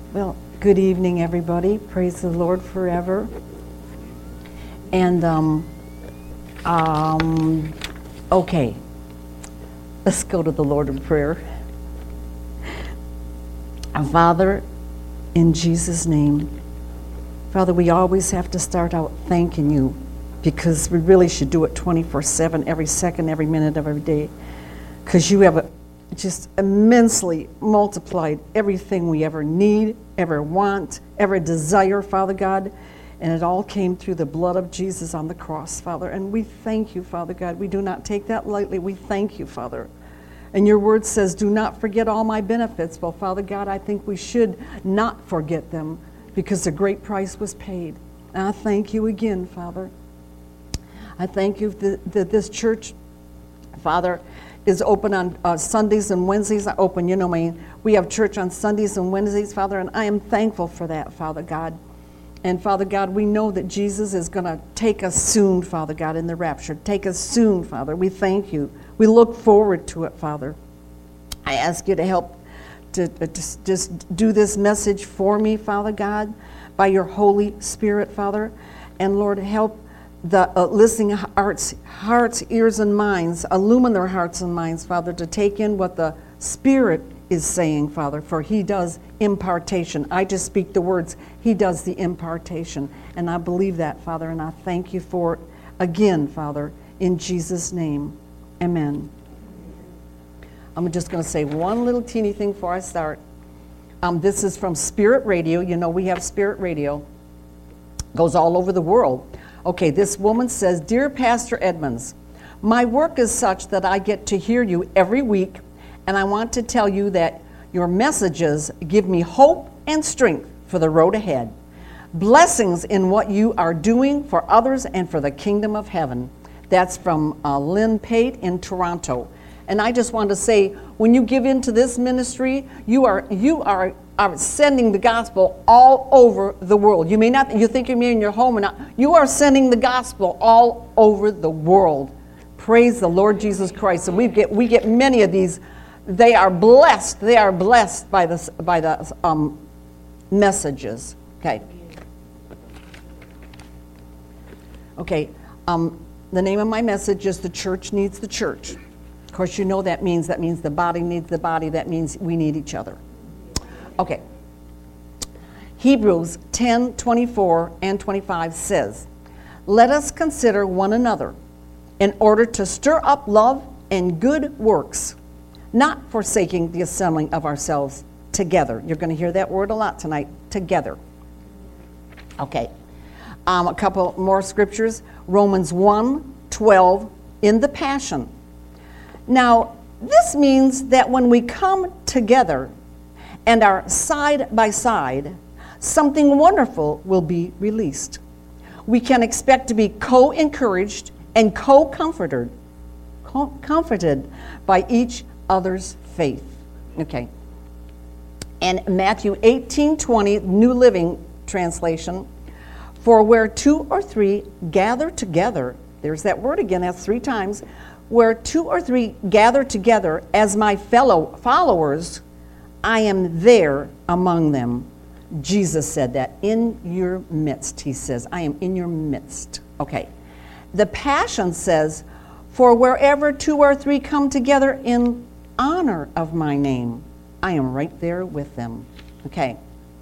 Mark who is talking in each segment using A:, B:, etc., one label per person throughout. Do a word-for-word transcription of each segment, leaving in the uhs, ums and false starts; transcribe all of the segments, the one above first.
A: Well, good evening, everybody. Praise the Lord forever. And, um, um, okay, let's go to the Lord in prayer. Our Father, in Jesus' name, Father, we always have to start out thanking you because we really should do it twenty-four seven, every second, every minute of every day, because you have a just immensely multiplied everything we ever need, ever want, ever desire, Father God. And it all came through the blood of Jesus on the cross, Father. And we thank you, Father God. We do not take that lightly. We thank you, Father. And your word says, do not forget all my benefits. Well, Father God, I think we should not forget them because the great price was paid. And I thank you again, Father. I thank you that, that this church, Father, is open on uh, Sundays and Wednesdays. I open, you know, my, we have church on Sundays and Wednesdays, Father, and I am thankful for that, Father God. And Father God, we know that Jesus is going to take us soon, Father God, in the rapture. Take us soon, Father. We thank you. We look forward to it, Father. I ask you to help to, to just, just do this message for me, Father God, by your Holy Spirit, Father. And Lord, help the uh, listening hearts, hearts, ears, and minds, illumine their hearts and minds, Father, to take in what the Spirit is saying, Father, for he does impartation. I just speak the words. He does the impartation. And I believe that, Father, and I thank you for it again, Father, in Jesus' name. Amen. I'm just going to say one little teeny thing before I start. Um, this is from Spirit Radio. You know, we have Spirit Radio. Goes all over the world. Okay, this woman says, Dear Pastor Edmonds, my work is such that I get to hear you every week, and I want to tell you that your messages give me hope and strength for the road ahead. Blessings in what you are doing for others and for the kingdom of heaven. That's from uh, Lynn Pate in Toronto. And I just want to say, when you give into this ministry, you are you are, are sending the gospel all over the world. You may not, you think you're in your home or not. You are sending the gospel all over the world. Praise the Lord Jesus Christ. And we get we get many of these. They are blessed. They are blessed by the by the um, messages. Okay. Okay. Um, the name of my message is "The Church Needs the Church." Of course, you know that means that means the body needs the body. That means we need each other. Okay. Hebrews ten twenty-four and twenty-five says, "Let us consider one another in order to stir up love and good works, not forsaking the assembling of ourselves together." You're going to hear that word a lot tonight, together. Okay. Um, a couple more scriptures. Romans one twelve in the Passion. Now, this means that when we come together and are side by side, something wonderful will be released. We can expect to be co-encouraged and co-comforted, co-comforted by each other's faith. Okay. And Matthew eighteen twenty, New Living Translation, for where two or three gather together, there's that word again, that's three times, where two or three gather together as my fellow followers, I am there among them. Jesus said that, in your midst, he says, I am in your midst. Okay. The Passion says, for wherever two or three come together in honor of my name, I am right there with them. Okay.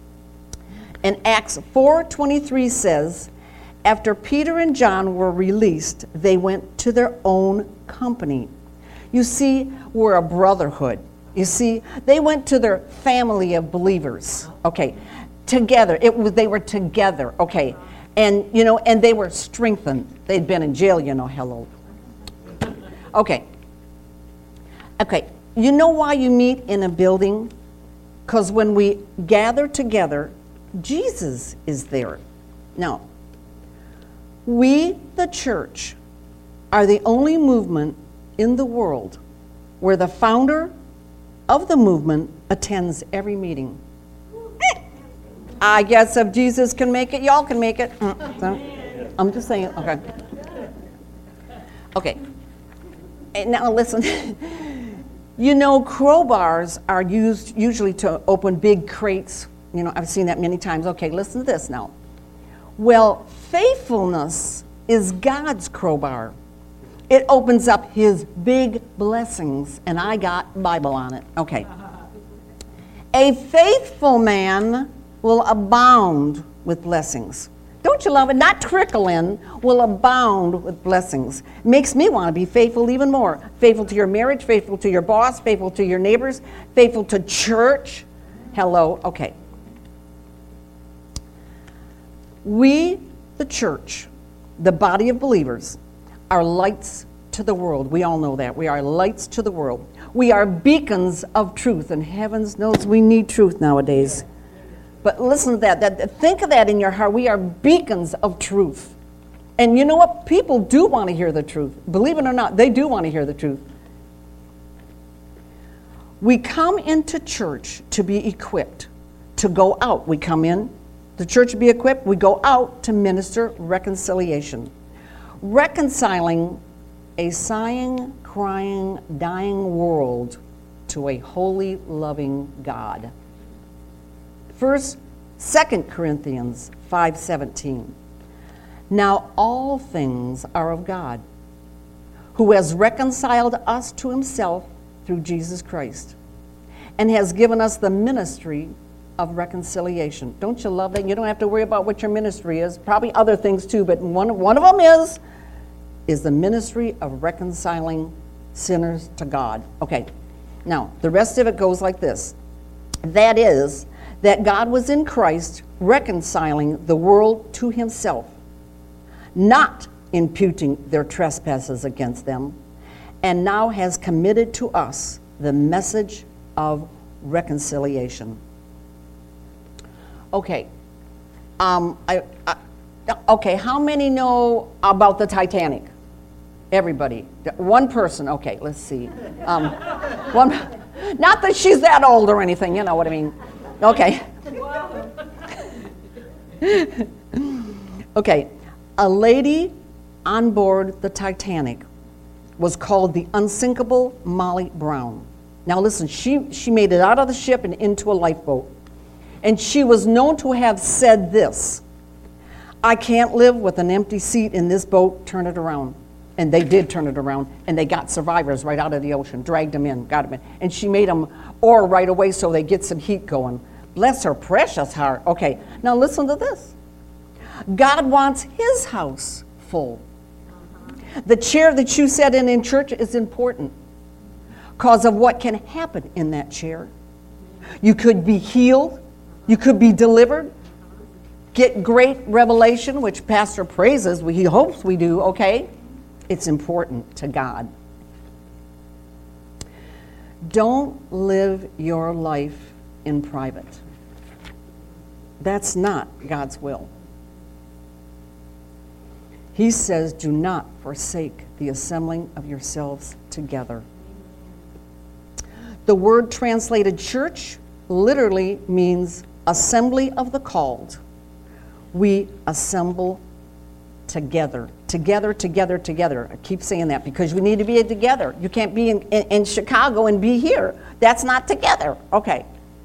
A: And Acts four twenty-three says, after Peter and John were released, they went to their own company. You see, we're a brotherhood. You see, they went to their family of believers. Okay, together. It was they were together. Okay, and you know, and they were strengthened. They'd been in jail, you know. Hello. Okay. Okay. You know why you meet in a building? Because when we gather together, Jesus is there. Now, we, the church, are the only movement in the world where the founder of the movement attends every meeting. I guess if Jesus can make it, y'all can make it. So, I'm just saying, okay. Okay. And now listen. You know, crowbars are used usually to open big crates, You know, I've seen that many times. Okay, listen to this now. Well, faithfulness is God's crowbar. It opens up his big blessings, and I got Bible on it. Okay. A faithful man will abound with blessings. Don't you love it? Not trickle in, will abound with blessings. Makes me want to be faithful even more. Faithful to your marriage, faithful to your boss, faithful to your neighbors, faithful to church. Hello, okay. We, the church, the body of believers, are lights to the world. We all know that. We are lights to the world. We are beacons of truth, and heavens knows we need truth nowadays. But listen to that. that. Think of that in your heart. We are beacons of truth. And you know what? People do want to hear the truth. Believe it or not, they do want to hear the truth. We come into church to be equipped, to go out. We come in, the church to be equipped. We go out to minister reconciliation. Reconciling a sighing, crying, dying world to a holy, loving God. First, Second Corinthians five seventeen. Now all things are of God, who has reconciled us to himself through Jesus Christ, and has given us the ministry of reconciliation. Don't you love that? You don't have to worry about what your ministry is. Probably other things too, but one, one of them is, is the ministry of reconciling sinners to God. Okay, now the rest of it goes like this. That is, that God was in Christ reconciling the world to himself, not imputing their trespasses against them, and now has committed to us the message of reconciliation. Okay, um, I, I, okay, how many know about the Titanic? Everybody. One person. Okay, let's see. Um, one, not that she's that old or anything, you know what I mean. Okay. Okay. A lady on board the Titanic was called the unsinkable Molly Brown. Now listen, she, she made it out of the ship and into a lifeboat. And she was known to have said this: I can't live with an empty seat in this boat, turn it around. And they did turn it around, and they got survivors right out of the ocean, dragged them in, got them in. And she made them oar right away so they get some heat going. Bless her precious heart. Okay, now listen to this. God wants his house full. The chair that you sat in in church is important because of what can happen in that chair. You could be healed. You could be delivered. Get great revelation, which Pastor praises. He hopes we do, okay? It's important to God. Don't live your life in private. That's not God's will. He says, do not forsake the assembling of yourselves together. The word translated church literally means assembly of the called. We assemble together. Together, together, together. I keep saying that because we need to be together. You can't be in, in, in Chicago and be here. That's not together. Okay.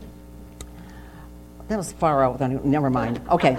A: That was far out. Never mind. Okay.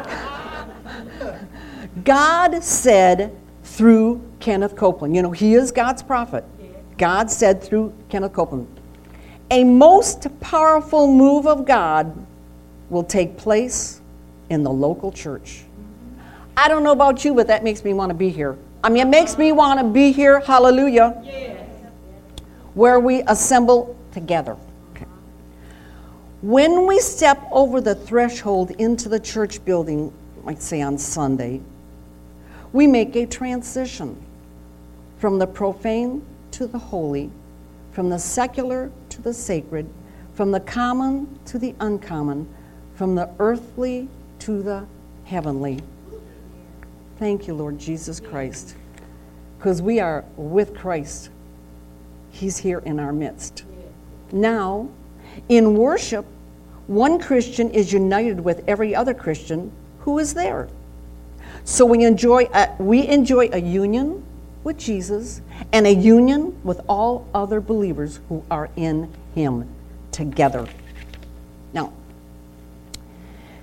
A: God said through Kenneth Copeland, you know, he is God's prophet. God said through Kenneth Copeland, a most powerful move of God will take place in the local church. I don't know about you, but that makes me want to be here. I mean, it makes me want to be here, hallelujah, yes. Where we assemble together. Okay. When we step over the threshold into the church building, like say on Sunday, we make a transition from the profane to the holy, from the secular to the sacred, from the common to the uncommon, from the earthly to the heavenly. Thank you, Lord Jesus Christ, because we are with Christ. He's here in our midst. Now, in worship, one Christian is united with every other Christian who is there. So we enjoy a, we enjoy a union with Jesus and a union with all other believers who are in him together. Now,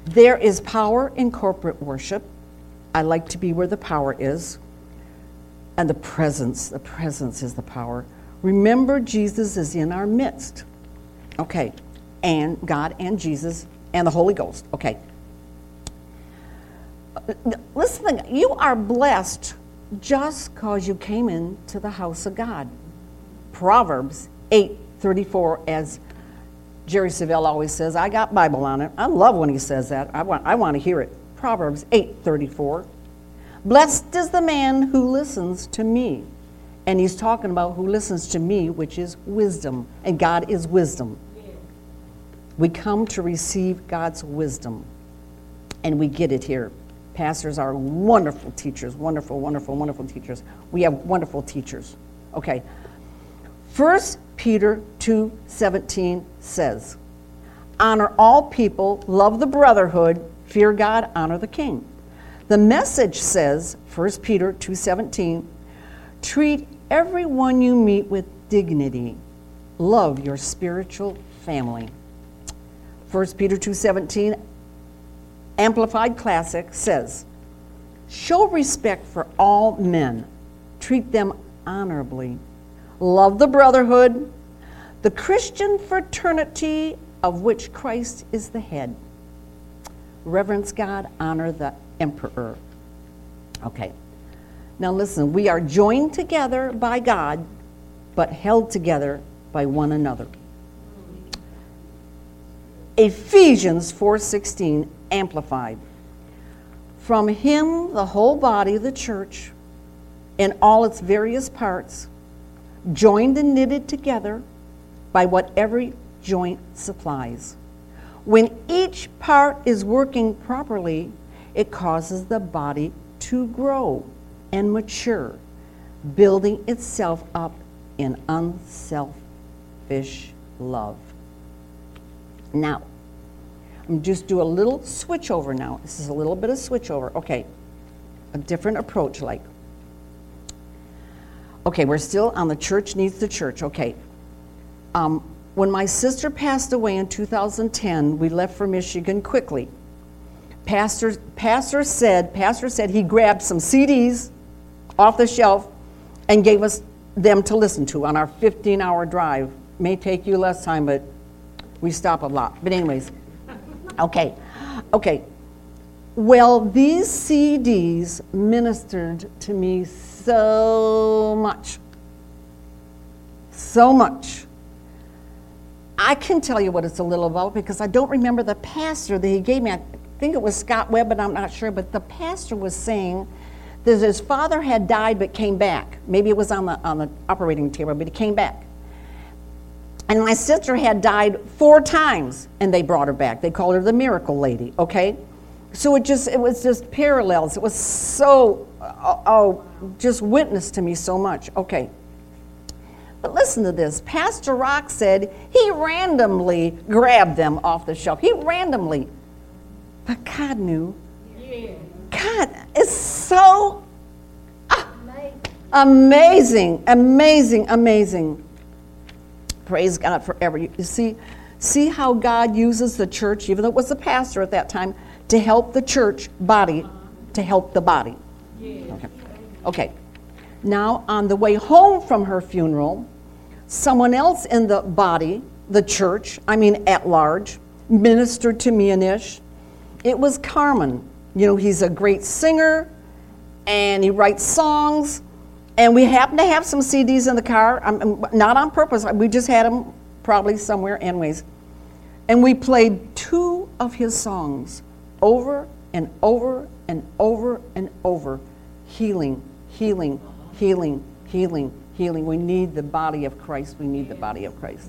A: There is power in corporate worship. I like to be where the power is. And the presence, the presence is the power. Remember, Jesus is in our midst. Okay, and God and Jesus and the Holy Ghost. Okay. Listen, you are blessed just because you came into the house of God. Proverbs eight thirty-four, as Jerry Savelle always says, I got Bible on it. I love when he says that. I want, I want to hear it. Proverbs eight thirty-four. Blessed is the man who listens to me. And he's talking about who listens to me, which is wisdom. And God is wisdom. We come to receive God's wisdom. And we get it here. Pastors are wonderful teachers, wonderful, wonderful, wonderful teachers. We have wonderful teachers. Okay. First Peter two seventeen says, honor all people, love the brotherhood, fear God, honor the king. The Message says, First Peter two seventeen, treat everyone you meet with dignity. Love your spiritual family. First Peter two seventeen, Amplified Classic says, show respect for all men. Treat them honorably. Love the brotherhood, the Christian fraternity of which Christ is the head. Reverence God, honor the emperor. Okay. Now listen, we are joined together by God, but held together by one another. Ephesians four sixteen, Amplified. From him, the whole body, the church, in all its various parts, joined and knitted together by what every joint supplies. When each part is working properly, it causes the body to grow and mature, building itself up in unselfish love. Now, I'm just do a little switch over now. This is a little bit of switch over. Okay, a different approach like. Okay, we're still on the church needs the church. Okay. Um, when my sister passed away in two thousand ten, we left for Michigan quickly. Pastor, pastor said, pastor said he grabbed some C Ds off the shelf and gave us them to listen to on our fifteen hour drive. May take you less time, but we stop a lot. But anyways, okay, okay. Well, these C Ds ministered to me so much, so much. I can tell you what it's a little about because I don't remember the pastor that he gave me. I think it was Scott Webb, but I'm not sure. But the pastor was saying that his father had died but came back. Maybe it was on the on the operating table, but he came back. And my sister had died four times, and they brought her back. They called her the miracle lady, okay? So it just it was just parallels. It was so, oh, oh just witnessed to me so much. Okay. But listen to this. Pastor Rock said he randomly grabbed them off the shelf. He randomly. But God knew. Yeah. God is so ah, amazing, amazing, amazing. Praise God forever. You see, see how God uses the church, even though it was the pastor at that time, to help the church body, to help the body. Okay. Okay. Now, on the way home from her funeral, someone else in the body, the church, I mean at large, ministered to me and Ish. It was Carmen. You know, he's a great singer, and he writes songs. And we happened to have some C Ds in the car, um, not on purpose. We just had them probably somewhere anyways. And we played two of his songs over and over and over and over. Healing, healing, healing, healing, healing. We need the body of Christ. We need the body of Christ.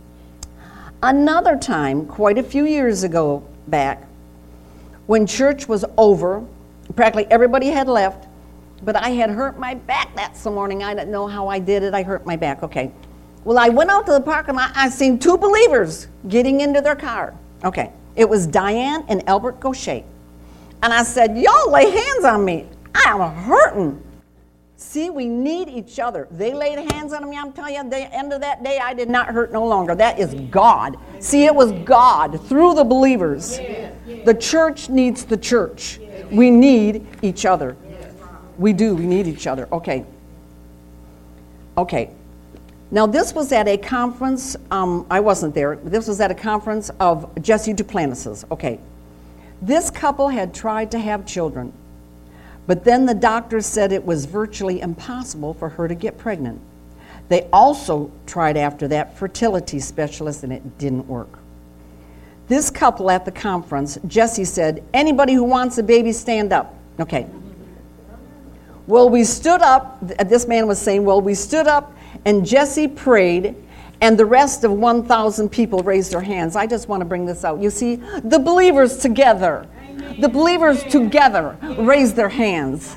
A: Another time, quite a few years ago back, when church was over, practically everybody had left, but I had hurt my back that morning. I didn't know how I did it. I hurt my back. Okay. Well, I went out to the parking lot. I seen two believers getting into their car. Okay. It was Diane and Albert Gaucher. And I said, y'all lay hands on me. I am hurting. See, we need each other. They laid hands on me. I'm telling you, at the end of that day, I did not hurt no longer. That is God. See, it was God through the believers. The church needs the church. We need each other. We do. We need each other. Okay. Okay. Now, this was at a conference. Um, I wasn't there. This was at a conference of Jesse Duplantis's. Okay. This couple had tried to have children, but then the doctor said it was virtually impossible for her to get pregnant. They also tried after that fertility specialist, and it didn't work. This couple at the conference, Jesse said, "Anybody who wants a baby, stand up." Okay. Well, we stood up. This man was saying, well, we stood up, and Jesse prayed, and the rest of one thousand people raised their hands. I just want to bring this out. You see, the believers together, Amen. the believers Amen. together raised their hands.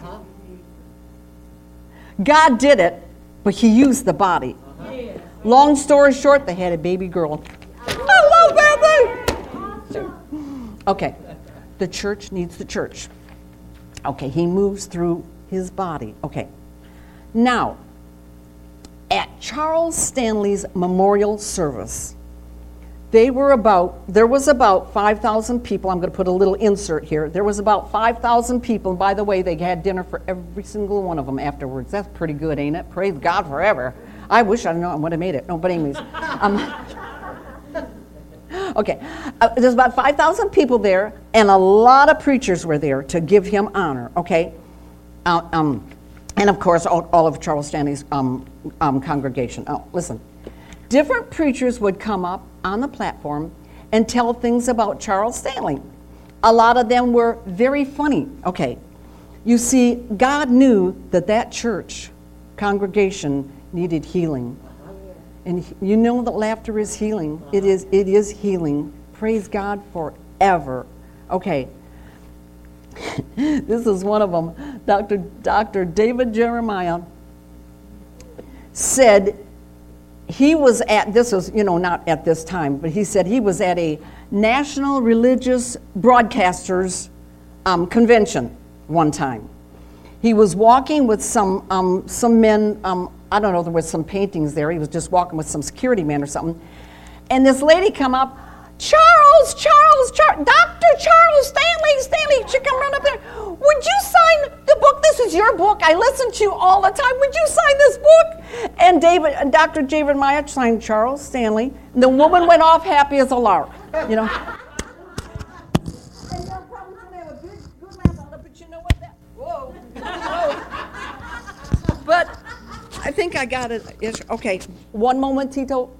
A: God did it, but he used the body. Long story short, they had a baby girl. I love that thing. Okay, the church needs the church. Okay, he moves through his body. Okay, now, at Charles Stanley's memorial service, they were about, there was about five thousand people. I'm going to put a little insert here. There was about five thousand people. And by the way, they had dinner for every single one of them afterwards. That's pretty good, ain't it? Praise God forever. I wish I know I would have made it. No, but anyways. Um, okay, uh, there's about five thousand people there, and a lot of preachers were there to give him honor, okay? Uh, um, and of course, all, all of Charles Stanley's um, um, congregation. Oh, listen. Different preachers would come up on the platform and tell things about Charles Stanley. A lot of them were very funny. Okay, you see, God knew that that church congregation needed healing. And you know that laughter is healing. It is, it is healing. Praise God forever. Okay. This is one of them. Doctor Doctor David Jeremiah said he was at, this was, you know, not at this time, but he said he was at a National Religious Broadcasters um, convention one time. He was walking with some um, some men, um, I don't know, there was some paintings there. He was just walking with some security man or something. And this lady come up, Charles, Charles, Charles, Doctor Charles Stanley, Stanley, she come right up there. Would you sign the book? This is your book. I listen to you all the time. Would you sign this book? And David, and Doctor David Meyer signed Charles Stanley. And the woman went off happy as a lark, you know. And they're probably going to have a good, good laugh on it, but you know what? That, whoa, whoa. But I think I got it. Okay, one moment, Tito.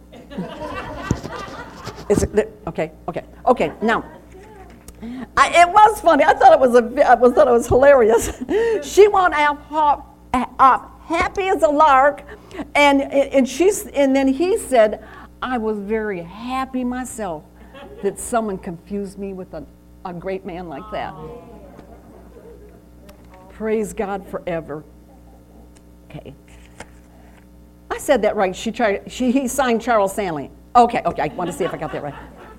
A: Is it okay? Okay. Okay. Now, I, it was funny. I thought it was a. I was thought it was hilarious. She went out hop, up, happy as a lark, and and she's and then he said, "I was very happy myself that someone confused me with a, a great man like that." Praise God forever. Okay. I said that right. She tried. She he signed Charles Stanley. Okay, okay, I want to see if I got that right.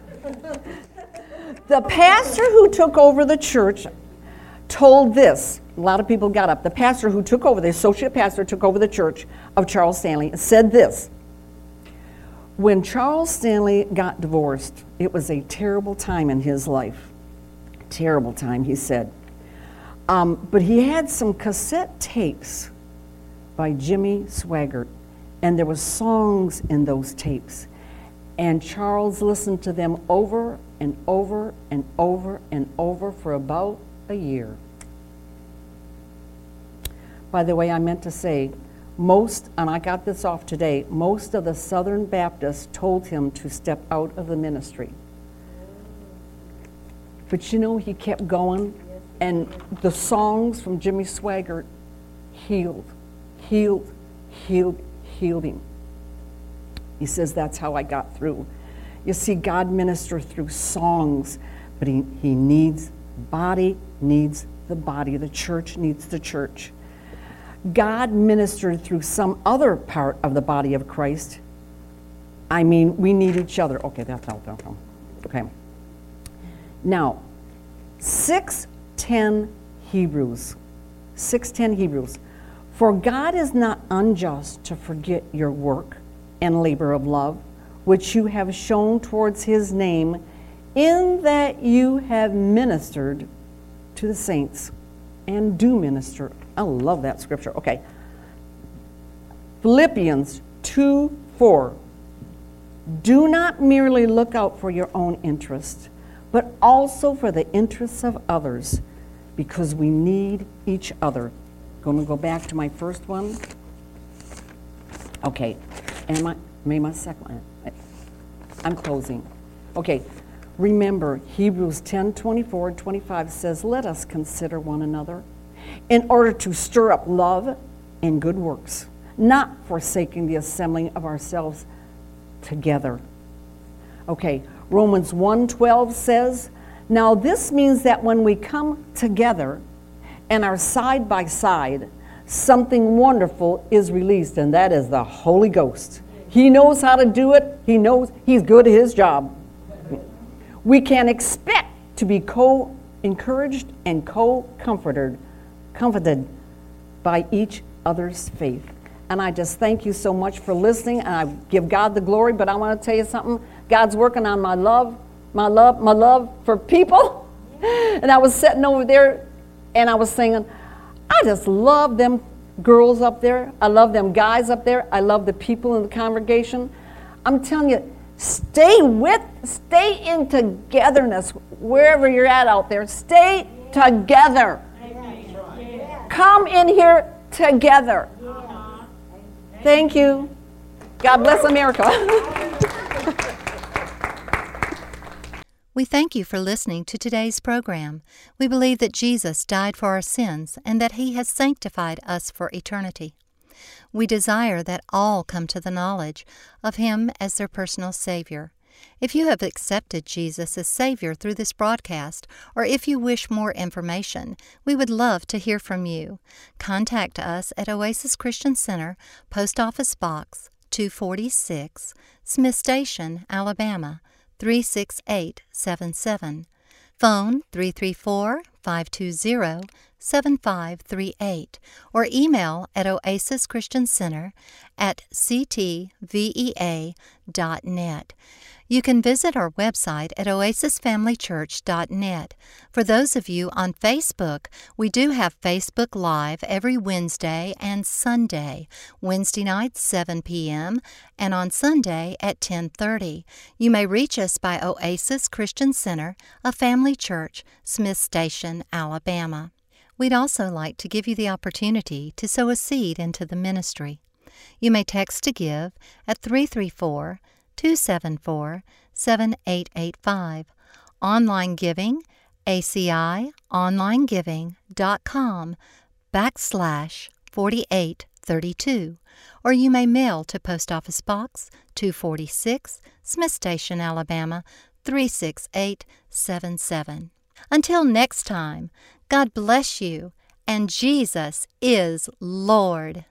A: The pastor who took over the church told this. A lot of people got up. The pastor who took over, the associate pastor took over the church of Charles Stanley, said this. When Charles Stanley got divorced, it was a terrible time in his life. Terrible time, he said. Um, but he had some cassette tapes by Jimmy Swaggart, and there were songs in those tapes. And Charles listened to them over and over and over and over for about a year. By the way, I meant to say, most, and I got this off today, most of the Southern Baptists told him to step out of the ministry. But you know, he kept going, and the songs from Jimmy Swaggart healed, healed, healed, healed him. He says, that's how I got through. You see, God ministered through songs, but he, he needs, body needs the body. The church needs the church. God ministered through some other part of the body of Christ. I mean, we need each other. Okay, that's out there. Okay. Now, six ten Hebrews. six ten Hebrews. For God is not unjust to forget your work and labor of love, which you have shown towards his name in that you have ministered to the saints and do minister. I love that scripture. Okay. Philippians two four. Do not merely look out for your own interest, but also for the interests of others, because we need each other. Going to go back to my first one. Okay, and my, maybe my second one. I'm closing. Okay, remember Hebrews ten twenty-four and twenty-five says, let us consider one another in order to stir up love and good works, not forsaking the assembling of ourselves together. Okay, Romans one twelve says, now this means that when we come together and are side by side, something wonderful is released, and that is the Holy Ghost. He knows how to do it. He knows he's good at his job. We can expect to be co-encouraged and co-comforted comforted by each other's faith. And I just thank you so much for listening, and I give God the glory, but I want to tell you something. God's working on my love, my love, my love for people. And I was sitting over there, and I was singing, I just love them girls up there. I love them guys up there. I love the people in the congregation. I'm telling you, stay with, stay in togetherness wherever you're at out there. Stay together. Come in here together. Thank you. God bless America.
B: We thank you for listening to today's program. We believe that Jesus died for our sins and that He has sanctified us for eternity. We desire that all come to the knowledge of Him as their personal Savior. If you have accepted Jesus as Savior through this broadcast, or if you wish more information, we would love to hear from you. Contact us at Oasis Christian Center, Post Office Box two forty-six, Smith Station, Alabama, three six eight seven seven. Phone three three four, five two zero, seven five three eight, or email at oasis christian center at c t v e a dot net. You can visit our website at oasis family church dot net. For those of you on Facebook, we do have Facebook Live every Wednesday and Sunday, Wednesday nights seven p.m. and on Sunday at ten thirty. You may reach us by Oasis Christian Center, a family church, Smith Station, Alabama. We'd also like to give you the opportunity to sow a seed into the ministry. You may text to give at three three four, two seven four, seven eight eight five. Online giving, A C I online giving dot com backslash forty-eight thirty-two. Or you may mail to Post Office Box two forty-six, Smith Station, Alabama, three six eight seven seven. Until next time, God bless you, and Jesus is Lord.